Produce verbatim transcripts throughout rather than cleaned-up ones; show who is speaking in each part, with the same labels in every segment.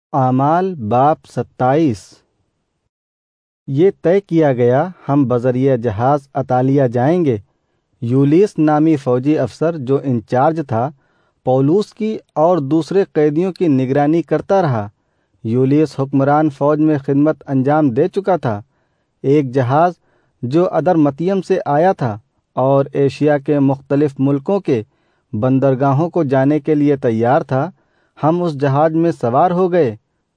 Speaker 1: اعمال باب ستائیس۔ یہ طے کیا گیا ہم بذریعہ جہاز اطالیہ جائیں گے۔ یولیس نامی فوجی افسر جو انچارج تھا پولوس کی اور دوسرے قیدیوں کی نگرانی کرتا رہا۔ یولیس حکمران فوج میں خدمت انجام دے چکا تھا۔ ایک جہاز جو ادرمتیم سے آیا تھا اور ایشیا کے مختلف ملکوں کے بندرگاہوں کو جانے کے لیے تیار تھا، ہم اس جہاز میں سوار ہو گئے۔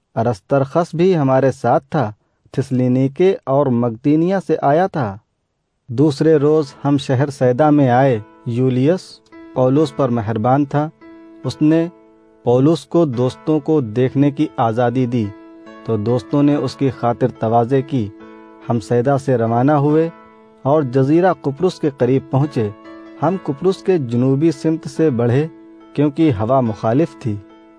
Speaker 1: ارسترخس بھی ہمارے ساتھ تھا، تھسلینیکے اور مگدینیہ سے آیا تھا۔ دوسرے روز ہم شہر سیدا میں آئے۔ یولیس پولس پر مہربان تھا، اس نے پولس کو دوستوں کو دیکھنے کی آزادی دی تو دوستوں نے اس کی خاطر تواضع کی۔ ہم سیدا سے روانہ ہوئے اور جزیرہ قبرص کے قریب پہنچے۔ ہم قبرص کے جنوبی سمت سے بڑھے کیونکہ ہوا مخالف تھی۔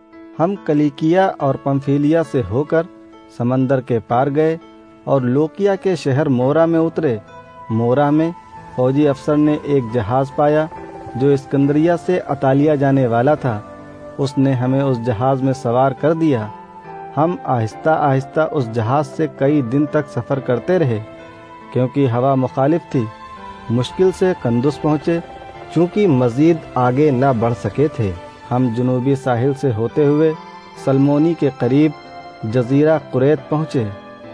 Speaker 1: ہم کلیکیا اور پمفیلیا سے ہو کر سمندر کے پار گئے اور لوکیا کے شہر مورا میں اترے۔ مورا میں فوجی افسر نے ایک جہاز پایا جو اسکندریہ سے اطالیہ جانے والا تھا۔ اس نے ہمیں اس جہاز میں سوار کر دیا۔ ہم آہستہ آہستہ اس جہاز سے کئی دن تک سفر کرتے رہے کیونکہ ہوا مخالف تھی۔ مشکل سے قندس پہنچے چونکہ مزید آگے نہ بڑھ سکے تھے۔ ہم جنوبی ساحل سے ہوتے ہوئے سلمونی کے قریب جزیرہ قریت پہنچے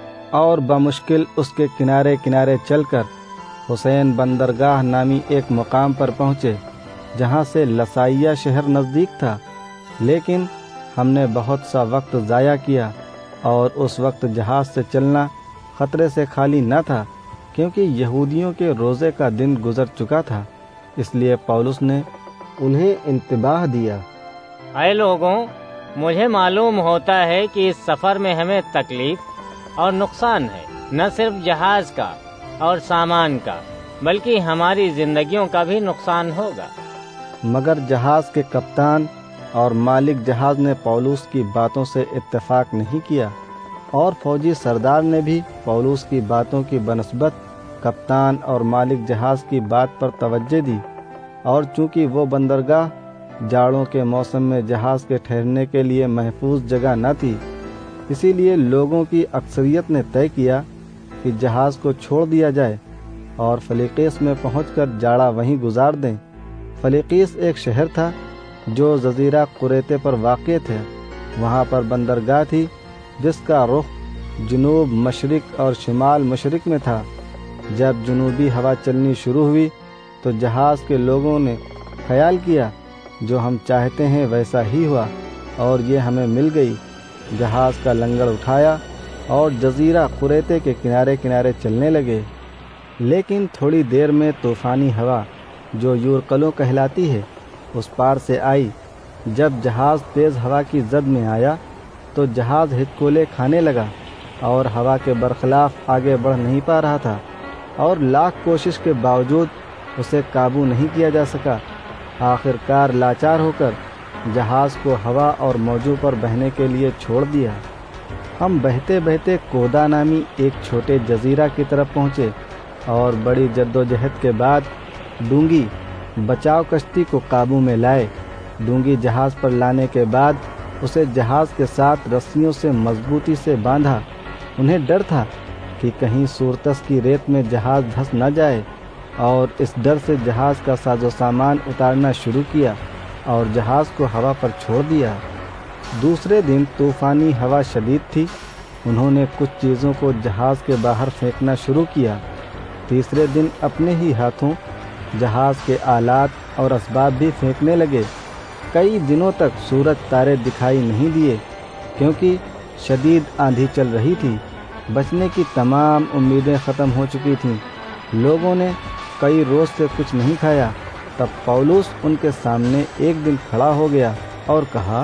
Speaker 1: اور بمشکل اس کے کنارے کنارے چل کر حسین بندرگاہ نامی ایک مقام پر پہنچے جہاں سے لسائیہ شہر نزدیک تھا، لیکن ہم نے بہت سا وقت ضائع کیا اور اس وقت جہاز سے چلنا خطرے سے خالی نہ تھا کیونکہ یہودیوں کے روزے کا دن گزر چکا تھا۔ اس لیے پولس نے انہیں انتباہ دیا،
Speaker 2: اے لوگوں، مجھے معلوم ہوتا ہے کہ اس سفر میں ہمیں تکلیف اور نقصان ہے، نہ صرف جہاز کا اور سامان کا بلکہ ہماری زندگیوں کا بھی نقصان ہوگا۔
Speaker 1: مگر جہاز کے کپتان اور مالک جہاز نے پولس کی باتوں سے اتفاق نہیں کیا، اور فوجی سردار نے بھی پولس کی باتوں کی بنسبت کپتان اور مالک جہاز کی بات پر توجہ دی، اور چونکہ وہ بندرگاہ جاڑوں کے موسم میں جہاز کے ٹھہرنے کے لیے محفوظ جگہ نہ تھی، اسی لیے لوگوں کی اکثریت نے طے کیا کہ جہاز کو چھوڑ دیا جائے اور فلیقیس میں پہنچ کر جاڑا وہیں گزار دیں۔ فلیقیس ایک شہر تھا جو جزیرہ قریتے پر واقع تھا۔ وہاں پر بندرگاہ تھی جس کا رخ جنوب مشرق اور شمال مشرق میں تھا۔ جب جنوبی ہوا چلنی شروع ہوئی تو جہاز کے لوگوں نے خیال کیا جو ہم چاہتے ہیں ویسا ہی ہوا اور یہ ہمیں مل گئی۔ جہاز کا لنگر اٹھایا اور جزیرہ قریتے کے کنارے کنارے چلنے لگے، لیکن تھوڑی دیر میں طوفانی ہوا جو یورقلو کہلاتی ہے اس پار سے آئی۔ جب جہاز تیز ہوا کی زد میں آیا تو جہاز ہچکولے کھانے لگا اور ہوا کے برخلاف آگے بڑھ نہیں پا رہا تھا، اور لاکھ کوشش کے باوجود اسے قابو نہیں کیا جا سکا۔ آخر کار لاچار ہو کر جہاز کو ہوا اور موجوں پر بہنے کے لیے چھوڑ دیا۔ ہم بہتے بہتے کودا نامی ایک چھوٹے جزیرہ کی طرف پہنچے اور بڑی جدوجہد کے بعد ڈونگی بچاؤ کشتی کو قابو میں لائے۔ ڈونگی جہاز پر لانے کے بعد اسے جہاز کے ساتھ رسیوں سے مضبوطی سے باندھا۔ انہیں ڈر تھا کہ کہیں سورتس کی ریت میں جہاز دھنس نہ جائے، اور اس ڈر سے جہاز کا ساز و سامان اتارنا شروع کیا اور جہاز کو ہوا پر چھوڑ دیا۔ دوسرے دن طوفانی ہوا شدید تھی۔ انہوں نے کچھ چیزوں کو جہاز کے باہر پھینکنا شروع کیا۔ تیسرے دن اپنے ہی ہاتھوں جہاز کے آلات اور اسباب بھی پھینکنے لگے۔ کئی دنوں تک سورج تارے دکھائی نہیں دیے کیونکہ شدید آندھی چل رہی تھی۔ بچنے کی تمام امیدیں ختم ہو چکی تھیں۔ لوگوں نے کئی روز سے کچھ نہیں کھایا۔ تب پولس ان کے سامنے ایک دن کھڑا ہو گیا اور کہا،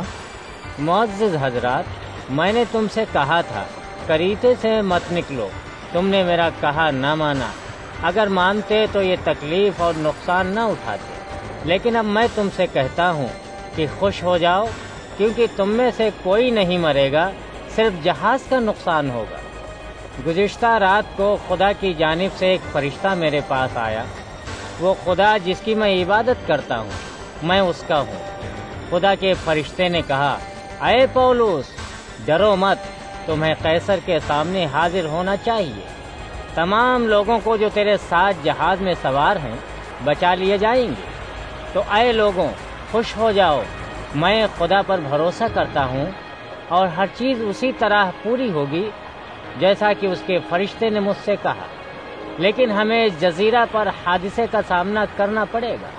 Speaker 2: معزز حضرات، میں نے تم سے کہا تھا کریتے سے مت نکلو، تم نے میرا کہا نہ مانا۔ اگر مانتے تو یہ تکلیف اور نقصان نہ اٹھاتے، لیکن اب میں تم سے کہتا ہوں کہ خوش ہو جاؤ کیونکہ تم میں سے کوئی نہیں مرے گا، صرف جہاز کا نقصان ہوگا۔ گزشتہ رات کو خدا کی جانب سے ایک فرشتہ میرے پاس آیا۔ وہ خدا جس کی میں عبادت کرتا ہوں میں اس کا ہوں۔ خدا کے فرشتے نے کہا، اے پولس، ڈرو مت، تمہیں قیصر کے سامنے حاضر ہونا چاہیے۔ تمام لوگوں کو جو تیرے ساتھ جہاز میں سوار ہیں بچا لیے جائیں گے۔ تو اے لوگوں، خوش ہو جاؤ، میں خدا پر بھروسہ کرتا ہوں اور ہر چیز اسی طرح پوری ہوگی جیسا کہ اس کے فرشتے نے مجھ سے کہا، لیکن ہمیں جزیرہ پر حادثے کا سامنا کرنا پڑے گا۔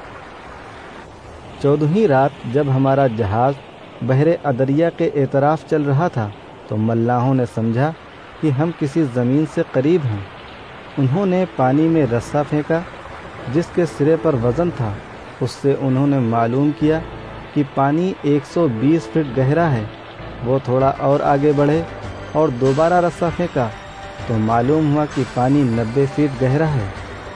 Speaker 1: چودہویں رات جب ہمارا جہاز بحر ادریہ کے اطراف چل رہا تھا تو ملاحوں نے سمجھا کہ ہم کسی زمین سے قریب ہیں۔ انہوں نے پانی میں رسا پھینکا جس کے سرے پر وزن تھا، اس سے انہوں نے معلوم کیا کہ پانی ایک سو بیس فٹ گہرا ہے۔ وہ تھوڑا اور آگے بڑھے اور دوبارہ رسا پھینکا تو معلوم ہوا کہ پانی نبے فٹ گہرا ہے۔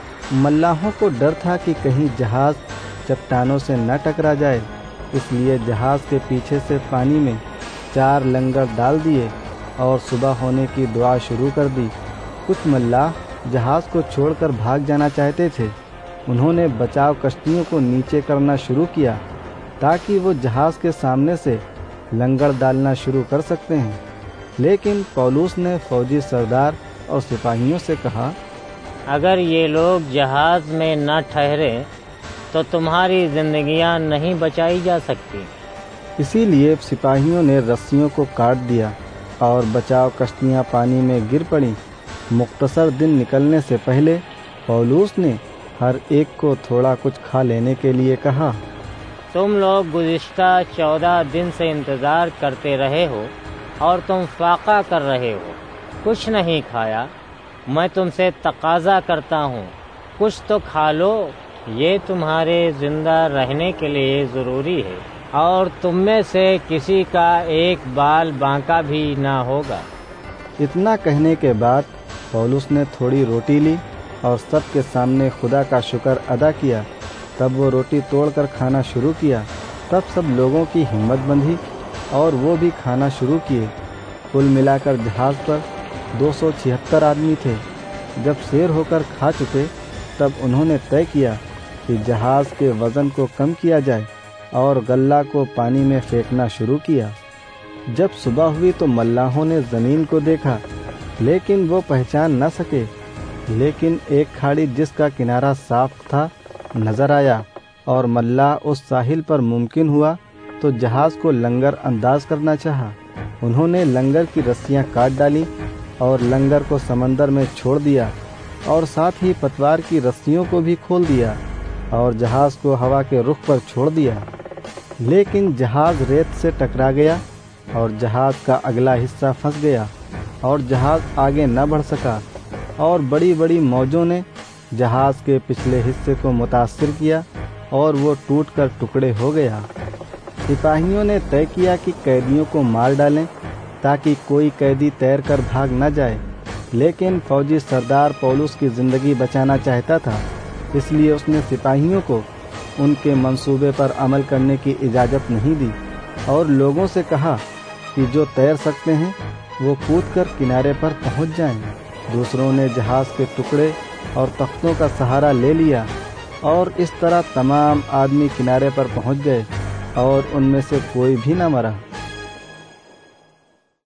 Speaker 1: ملاحوں کو ڈر تھا کہ کہیں جہاز چٹانوں سے نہ ٹکرا جائے، اس لیے جہاز کے پیچھے سے پانی میں چار لنگر ڈال دیے اور صبح ہونے کی دعا شروع کر دی۔ کچھ ملاح جہاز کو چھوڑ کر بھاگ جانا چاہتے تھے۔ انہوں نے بچاؤ کشتیوں کو نیچے کرنا شروع کیا تاکہ وہ جہاز کے سامنے سے لنگر ڈالنا شروع کر سکتے ہیں، لیکن پولس نے فوجی سردار اور سپاہیوں سے کہا،
Speaker 2: اگر یہ لوگ جہاز میں نہ ٹھہرے تو تمہاری زندگیاں نہیں بچائی جا سکتی۔
Speaker 1: اسی لیے سپاہیوں نے رسیوں کو کاٹ دیا اور بچاؤ کشتیاں پانی میں گر پڑیں۔ مختصر دن نکلنے سے پہلے پولس نے ہر ایک کو تھوڑا کچھ کھا لینے کے لیے کہا۔
Speaker 2: تم لوگ گزشتہ چودہ دن سے انتظار کرتے رہے ہو اور تم فاقہ کر رہے ہو، کچھ نہیں کھایا۔ میں تم سے تقاضا کرتا ہوں، کچھ تو کھا لو، یہ تمہارے زندہ رہنے کے لیے ضروری ہے، اور تم میں سے کسی کا ایک بال بانکا بھی نہ ہوگا۔
Speaker 1: اتنا کہنے کے بعد پولس نے تھوڑی روٹی لی اور سب کے سامنے خدا کا شکر ادا کیا۔ تب وہ روٹی توڑ کر کھانا شروع کیا۔ تب سب لوگوں کی ہمت بندھی اور وہ بھی کھانا شروع کیے۔ کل ملا کر جہاز پر دو سو چھہتر آدمی تھے۔ جب سیر ہو کر کھا چکے تب انہوں نے طے کیا کہ جہاز کے وزن کو کم کیا جائے اور غلہ کو پانی میں پھینکنا شروع کیا۔ جب صبح ہوئی تو ملاحوں نے زمین کو دیکھا لیکن وہ پہچان نہ سکے، لیکن ایک کھاڑی جس کا کنارہ صاف تھا نظر آیا، اور ملاح اس ساحل پر ممکن ہوا تو جہاز کو لنگر انداز کرنا چاہا۔ انہوں نے لنگر کی رسیاں کاٹ ڈالی اور لنگر کو سمندر میں چھوڑ دیا اور ساتھ ہی پتوار کی رسیوں کو بھی کھول دیا اور جہاز کو ہوا کے رخ پر چھوڑ دیا۔ لیکن جہاز ریت سے ٹکرا گیا اور جہاز کا اگلا حصہ پھنس گیا اور جہاز آگے نہ بڑھ سکا، اور بڑی بڑی موجوں نے جہاز کے پچھلے حصے کو متاثر کیا اور وہ ٹوٹ کر ٹکڑے ہو گیا۔ سپاہیوں نے طے کیا کہ قیدیوں کو مار ڈالیں تاکہ کوئی قیدی تیر کر بھاگ نہ جائے، لیکن فوجی سردار پولس کی زندگی بچانا چاہتا تھا، اس لیے اس نے سپاہیوں کو ان کے منصوبے پر عمل کرنے کی اجازت نہیں دی اور لوگوں سے کہا کہ جو تیر سکتے ہیں وہ کود کر کنارے پر پہنچ جائیں۔ دوسروں نے جہاز کے ٹکڑے اور تختوں کا سہارا لے لیا اور اس طرح تمام آدمی کنارے پر پہنچ گئے اور ان میں سے کوئی بھی نہ مرا۔